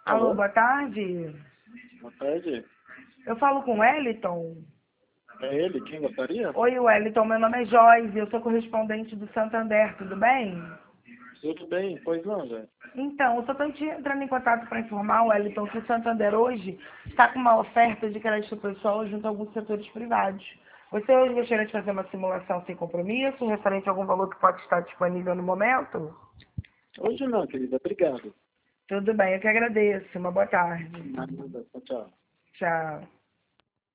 Alô, Alô? boa tarde. Boa tarde. Eu falo com o Wellington. É ele? Quem gostaria? Oi, Wellington, meu nome é Joyce, eu sou correspondente do Santander, tudo bem? Tudo bem? Pois não, Zé. Então, eu só estou entrando em contato para informar, Wellington, que o Santander hoje está com uma oferta de crédito pessoal junto a alguns setores privados. Você hoje gostaria de fazer uma simulação sem compromisso, referente a algum valor que pode estar disponível no momento? Hoje não, querida. Obrigado. Tudo bem, eu que agradeço. Uma boa tarde. Nada. Tchau. Tchau.